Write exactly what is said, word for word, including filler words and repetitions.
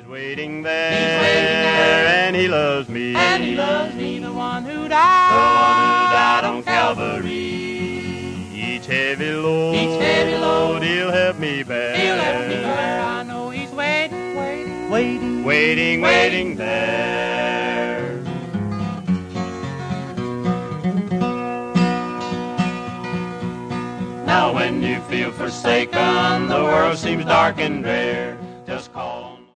He's waiting there, He's waiting there, and he loves me, and he loves me, the one who died, the one who died on Calvary. Each heavy load, Each heavy load, he'll help me bear. he'll help me bear. I know he's waiting, waiting, waiting, Waiting, waiting there. Now when you feel forsaken, the world seems dark and drear,